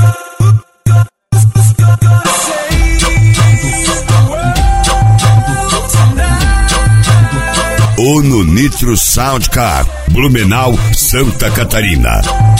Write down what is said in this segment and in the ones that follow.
Ou no Nitro Soundcar, Blumenau, Santa Catarina.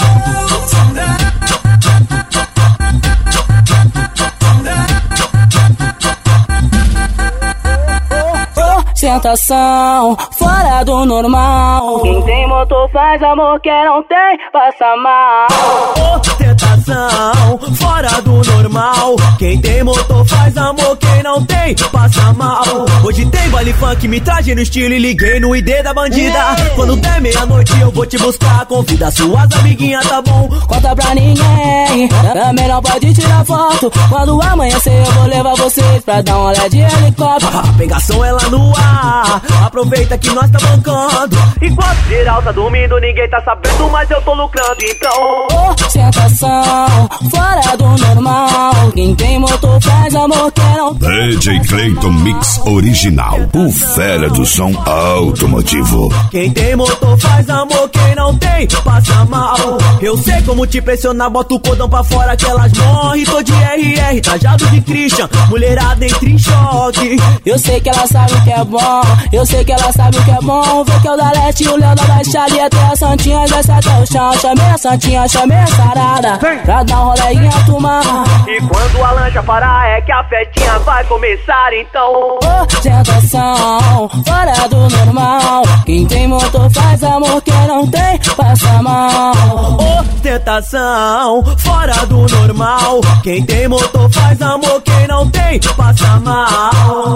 Ostentação, fora do normal. Quem tem motor faz amor, quem não tem, passa mal. Ostentação, fora do normal. Quem tem motor faz amor, quem não tem, passa mal. Hoje tem baile funk, me traje no estilo e liguei no ID da bandida. Quando der meia-noite eu vou te buscar, convida suas amiguinhas, tá bom? Conta pra ninguém, também não pode tirar foto. Quando amanhecer eu vou levar vocês pra dar uma olhada de helicóptero. A pegação é lá no ar, aproveita que nós tá bancando. Enquanto geral tá dormindo, ninguém tá sabendo, mas eu tô lucrando, então. Ostentação, fora do normal. Quem tem motor faz amor, quem não tem. DJ Clayton Mix Original, o fera do som automotivo. Quem tem motor faz amor, quem não tem, passa mal. Eu sei como te pressionar, bota o cordão pra fora que elas morrem. Tô de RR, trajado de Christian, mulherada entra em choque. Eu sei que ela sabe o que é bom, eu sei que ela sabe o que é bom. Vê que é o da Leste e o Léo da Baixada, e até a Santinha desce até o chão. Chamei a Santinha, chamei a Sarada, pra dar um rolê e entumar. E quando a lancha parar é que a festinha vai começar, então. Ostentação, fora do normal. Quem tem motor faz amor, quem não tem, passa mal. Ostentação, fora do normal. Quem tem motor faz amor, quem não tem, passa mal.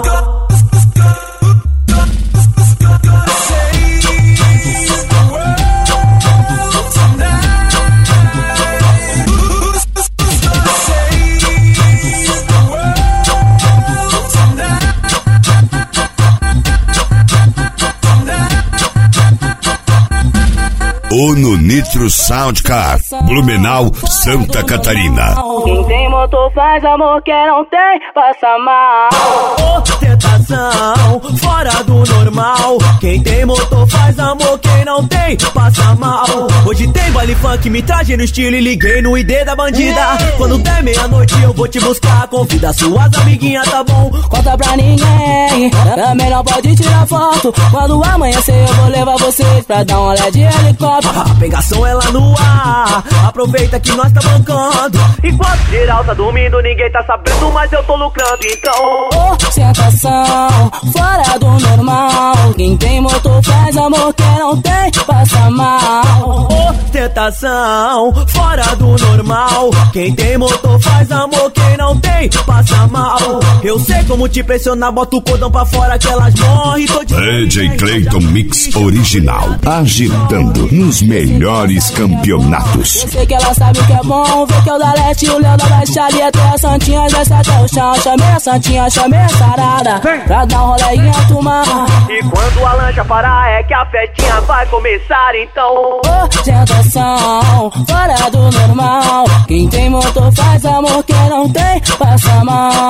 Ou no Nitro Soundcar, Blumenau, Santa Catarina. Quem tem motor faz amor, quem não tem, passa mal. Ostentação, fora do normal. Quem tem motor faz amor, quem não tem, passa mal. Hoje tem baile funk, me traje no estilo e liguei no ID da bandida. Quando der meia-noite eu vou te buscar, convida suas amiguinhas, tá bom? Conta pra ninguém, também não pode tirar foto. Quando amanhecer eu vou levar vocês pra dar uma olhada de helicóptero. A pegação é lá no ar, aproveita que nós tá bancando. Enquanto geral tá dormindo, ninguém tá sabendo, mas eu tô lucrando, então. Ostentação, fora do normal. Quem tem motor faz amor, quem não tem, passa mal. Ostentação, fora do normal. Quem tem motor faz amor, quem não tem, passa mal. Eu sei como te pressionar, bota o cordão pra fora que elas morrem. DJ Clayton Mix Original, agitando nos melhores campeonatos. Eu sei que ela sabe o que é bom, vê que é o da Leste e o Léo da Baixada, e até a Santinha desce até o chão. Chamei a Santinha, chamei a Sarada, pra dar um rolê e entumar. E quando a lancha parar é que a festinha vai começar, então. Ostentação, fora do normal. Quem tem motor faz amor, quem não tem, passa mal.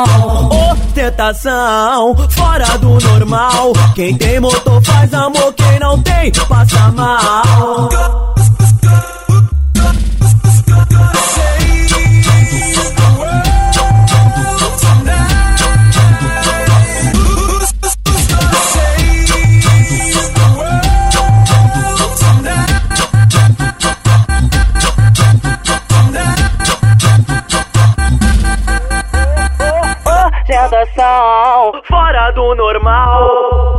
Ostentação, fora do normal. Quem tem motor faz amor, quem não tem, passa mal. Ostentação, fora do normal.